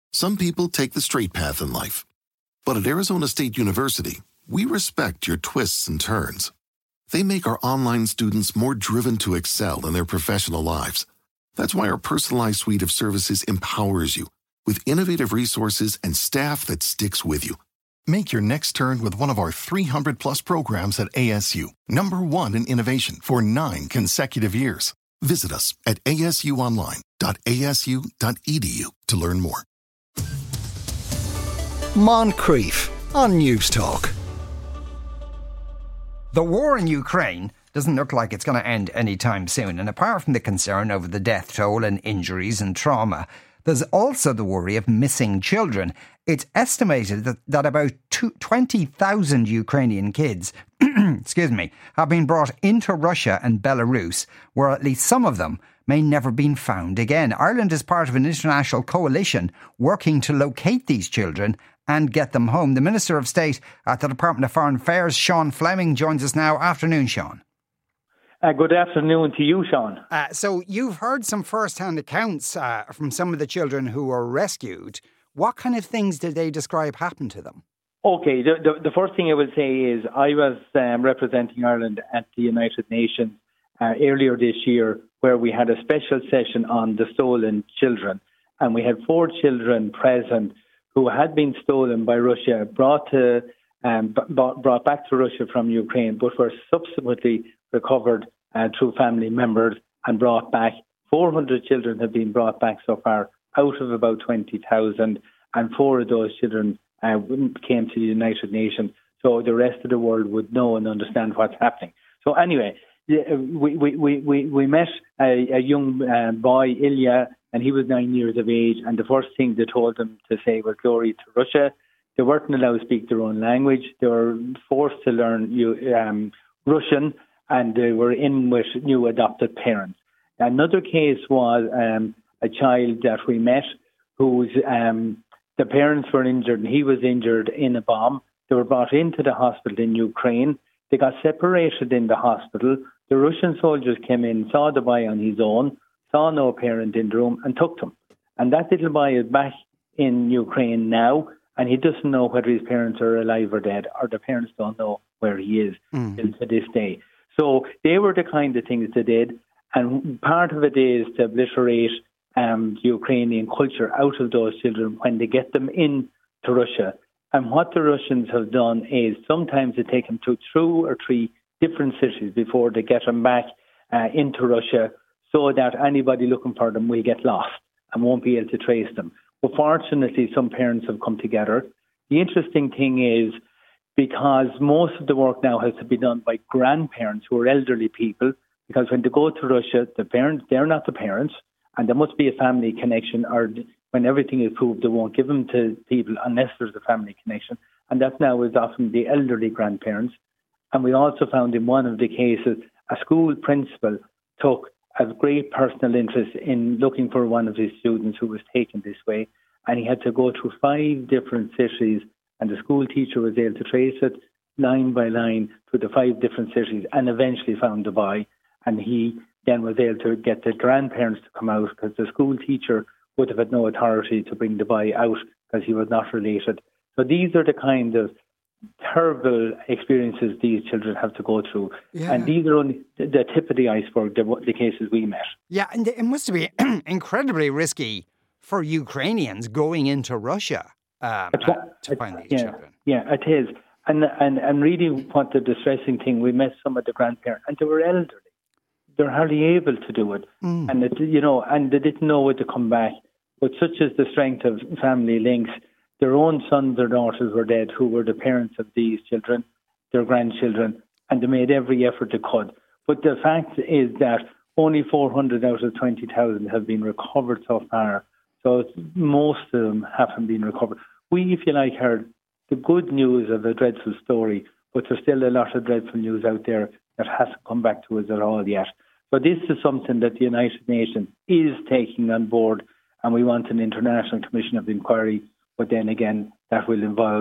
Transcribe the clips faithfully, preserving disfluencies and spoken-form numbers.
Some people take the straight path in life. But at Arizona State University, we respect your twists and turns. They make our online students more driven to excel in their professional lives. That's why our personalized suite of services empowers you with innovative resources and staff that sticks with you. Make your next turn with one of our three hundred plus programs at A S U, number one in innovation for nine consecutive years. Visit us at a s u online dot a s u dot e d u to learn more. Moncrief on News Talk. The war in Ukraine doesn't look like it's going to end anytime soon, and apart from the concern over the death toll and injuries and trauma, there's also the worry of missing children. It's estimated that, that about twenty thousand Ukrainian kids excuse me, have been brought into Russia and Belarus, where at least some of them may never be found again. Ireland is part of an international coalition working to locate these children and get them home. The Minister of State at the Department of Foreign Affairs, Sean Fleming, joins us now. Afternoon, Sean. Uh, good afternoon to you, Sean. Uh, so you've heard some first-hand accounts uh, from some of the children who were rescued. What kind of things did they describe happened to them? Okay, the, the, the first thing I will say is I was um, representing Ireland at the United Nations uh, earlier this year, where we had a special session on the stolen children. And we had four children present who had been stolen by Russia, brought to um, b- brought back to Russia from Ukraine, but were subsequently recovered uh, through family members and brought back. four hundred children have been brought back so far out of about twenty thousand, and four of those children uh, came to the United Nations, so the rest of the world would know and understand what's happening. So anyway, we we, we, we, we met a, a young uh, boy, Ilya, and he was nine years of age, and the first thing they told him to say was glory to Russia. They weren't allowed to speak their own language. They were forced to learn um, Russian, and they were in with new adopted parents. Another case was um, a child that we met whose um, the parents were injured, and he was injured in a bomb. They were brought into the hospital in Ukraine. They got separated in the hospital. The Russian soldiers came in, saw the boy on his own, saw no parent in the room, and took him. And that little boy is back in Ukraine now, and he doesn't know whether his parents are alive or dead, or the parents don't know where he is mm. till to this day. So they were the kind of things they did, and part of it is to obliterate um, the Ukrainian culture out of those children when they get them in to Russia. And what the Russians have done is sometimes they take them to two or three different cities before they get them back uh, into Russia, so that anybody looking for them will get lost and won't be able to trace them. But fortunately, some parents have come together. The interesting thing is, because most of the work now has to be done by grandparents who are elderly people, because when they go to Russia, the parents, they're not the parents, and there must be a family connection, or when everything is proved, they won't give them to people unless there's a family connection. And that now is often the elderly grandparents. And we also found in one of the cases, a school principal took a great personal interest in looking for one of his students who was taken this way. And he had to go through five different cities, and the school teacher was able to trace it line by line through the five different cities and eventually found the boy. And he then was able to get the grandparents to come out, because the school teacher would have had no authority to bring the boy out because he was not related. So these are the kind of terrible experiences these children have to go through. Yeah. And these are only the tip of the iceberg, the, the cases we met. Yeah, and it must be incredibly risky for Ukrainians going into Russia um, uh, to find these yeah, children. Yeah, it is. And, and, and really what the distressing thing, we met some of the grandparents, and they were elderly. They're hardly able to do it. Mm. And, it, you know, and they didn't know when to come back. But such is the strength of family links. Their own sons or daughters were dead who were the parents of these children, their grandchildren, and they made every effort they could. But the fact is that only four hundred out of twenty thousand have been recovered so far. So most of them haven't been recovered. We, if you like, heard the good news of a dreadful story, but there's still a lot of dreadful news out there that hasn't come back to us at all yet. So this is something that the United Nations is taking on board, and we want an international commission of inquiry. But then again, that will involve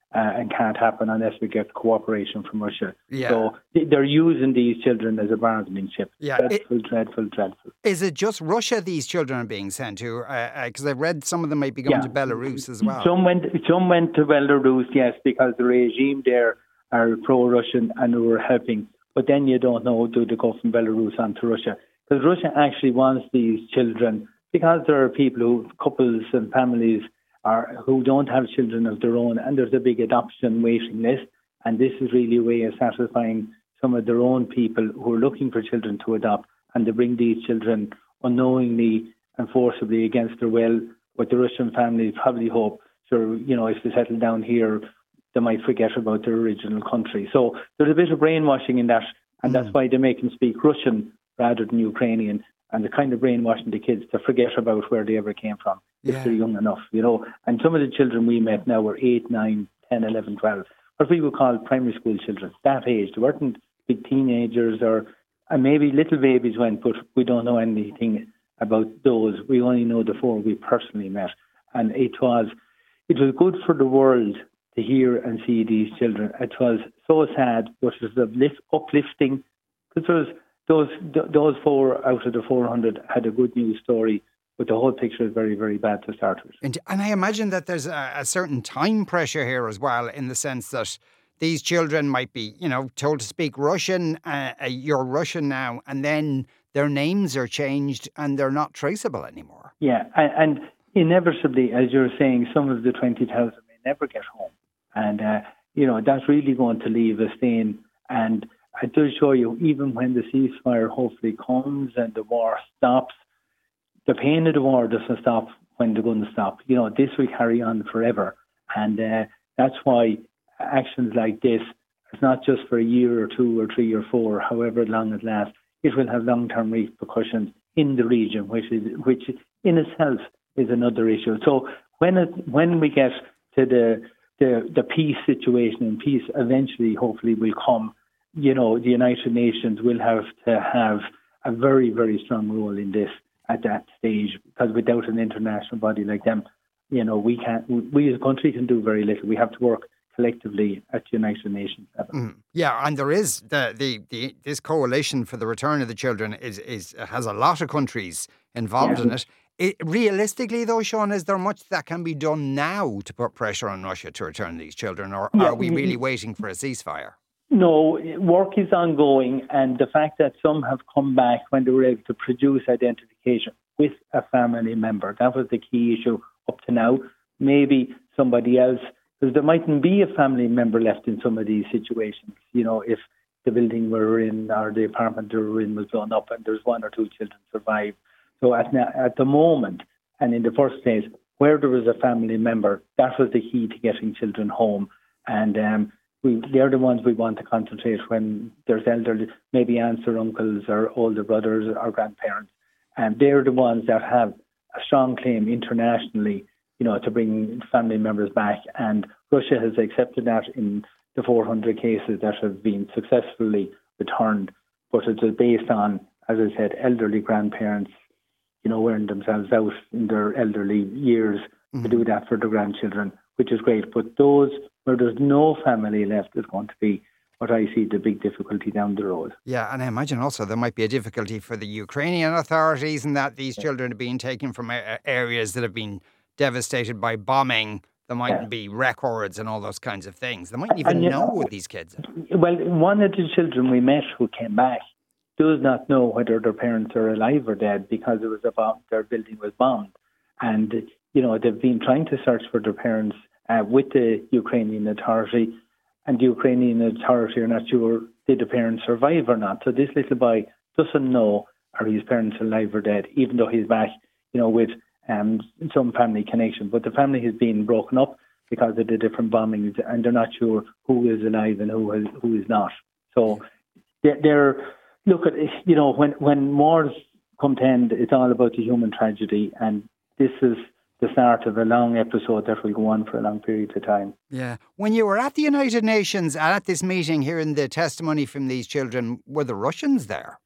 uh, and can't happen unless we get cooperation from Russia. Yeah. So they're using these children as a bargaining chip. Yeah. Dreadful, it, dreadful, dreadful. Is it just Russia these children are being sent to? Because uh, uh, I've read some of them might be going yeah. to Belarus as well. Some went, some went to Belarus, yes, because the regime there are pro-Russian and were helping. But then you don't know, do they go from Belarus on to Russia? Because Russia actually wants these children, because there are people who, couples and families are who don't have children of their own, and there's a big adoption waiting list. And this is really a way of satisfying some of their own people who are looking for children to adopt, and they bring these children unknowingly and forcibly against their will. But the Russian families probably hope, so, you know, if they settle down here, they might forget about their original country. So there's a bit of brainwashing in that, and mm. that's why they make them speak Russian rather than Ukrainian, and they're kind of brainwashing the kids to forget about where they ever came from if yeah. they're young enough, you know. And some of the children we met now were eight, nine, ten, eleven, twelve, what we would call primary school children, that age. They weren't big teenagers, or and maybe little babies went, but we don't know anything about those. We only know the four we personally met. And it was, it was good for the world to hear and see these children. It was so sad, but it was uplift, uplifting, because there was Those those four out of the four hundred had a good news story, but the whole picture is very, very bad to start with. And, and I imagine that there's a, a certain time pressure here as well, in the sense that these children might be, you know, told to speak Russian, uh, uh, you're Russian now, and then their names are changed and they're not traceable anymore. Yeah, and, and inevitably, as you're saying, some of the twenty thousand may never get home. And, uh, you know, that's really going to leave a stain. And I do show you, even when the ceasefire hopefully comes and the war stops, the pain of the war doesn't stop when the guns stop. You know, this will carry on forever. And uh, that's why actions like this, it's not just for a year or two or three or four, however long it lasts. It will have long-term repercussions in the region, which is which in itself is another issue. So when it, when we get to the, the the peace situation, and peace eventually, hopefully, will come, you know, the United Nations will have to have a very, very strong role in this at that stage, because without an international body like them, you know, we can't, we as a country can do very little. We have to work collectively at the United Nations level. Mm. Yeah, and there is the, the the this coalition for the return of the children is is has a lot of countries involved yeah. in it. it. Realistically, though, Sean, is there much that can be done now to put pressure on Russia to return these children, or yeah. are we really waiting for a ceasefire? No, work is ongoing, and the fact that some have come back when they were able to produce identification with a family member, that was the key issue up to now. Maybe somebody else, because there mightn't be a family member left in some of these situations. You know, if the building we're in or the apartment we were in was blown up and there's one or two children survive. So at, at the moment, and in the first place, where there was a family member, that was the key to getting children home. And um, we, they're the ones we want to concentrate when there's elderly, maybe aunts or uncles or older brothers or grandparents. And they're the ones that have a strong claim internationally, you know, to bring family members back. And Russia has accepted that in the four hundred cases that have been successfully returned. But it is based on, as I said, elderly grandparents, you know, wearing themselves out in their elderly years mm-hmm. to do that for their grandchildren, which is great. But those where there's no family left is going to be what I see the big difficulty down the road. Yeah, and I imagine also there might be a difficulty for the Ukrainian authorities in that these children are being taken from areas that have been devastated by bombing. There mightn't yeah. be records and all those kinds of things. They mightn't even and, know know these kids are. Well, one of the children we met who came back does not know whether their parents are alive or dead because it was a bomb, their building was bombed. And, you know, they've been trying to search for their parents uh, with the Ukrainian authority, and the Ukrainian authority are not sure did the parents survive or not. So this little boy doesn't know are his parents alive or dead, even though he's back, you know, with um, some family connection. But the family has been broken up because of the different bombings, and they're not sure who is alive and who is, who is not. So they're, they're look at, you know, when, when wars come to end, it's all about the human tragedy, and this is the start of a long episode that will go on for a long period of time. Yeah. When you were at the United Nations and at this meeting, hearing the testimony from these children, were the Russians there?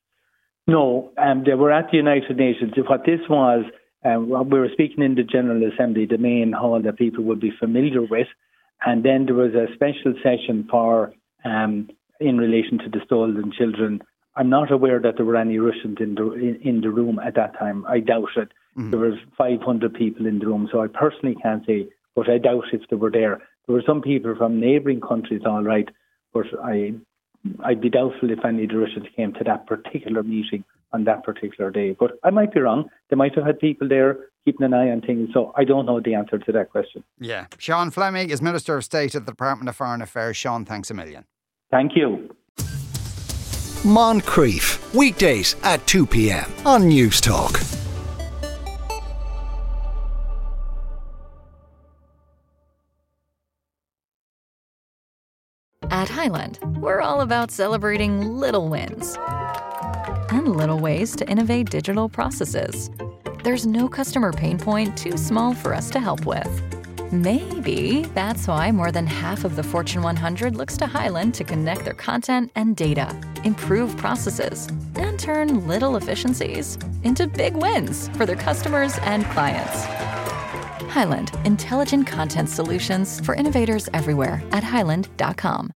No, um, they were at the United Nations. What this was, um, we were speaking in the General Assembly, the main hall that people would be familiar with, And then there was a special session for um, in relation to the stolen children. I'm not aware that there were any Russians in the in, in the room at that time. I doubt it. Mm-hmm. There was five hundred people in the room, so I personally can't say, but I doubt if they were there. There were some people from neighbouring countries, all right, but I, I'd be doubtful if any of the Russians came to that particular meeting on that particular day. But I might be wrong. They might have had people there keeping an eye on things, so I don't know the answer to that question. Yeah. Sean Fleming is Minister of State at the Department of Foreign Affairs. Sean, thanks a million. Thank you. Moncrief, weekdays at two p.m. on News Talk. At Highland, we're all about celebrating little wins and little ways to innovate digital processes. There's no customer pain point too small for us to help with. Maybe that's why more than half of the Fortune one hundred looks to Highland to connect their content and data, improve processes, and turn little efficiencies into big wins for their customers and clients. Highland, intelligent content solutions for innovators everywhere at highland dot com.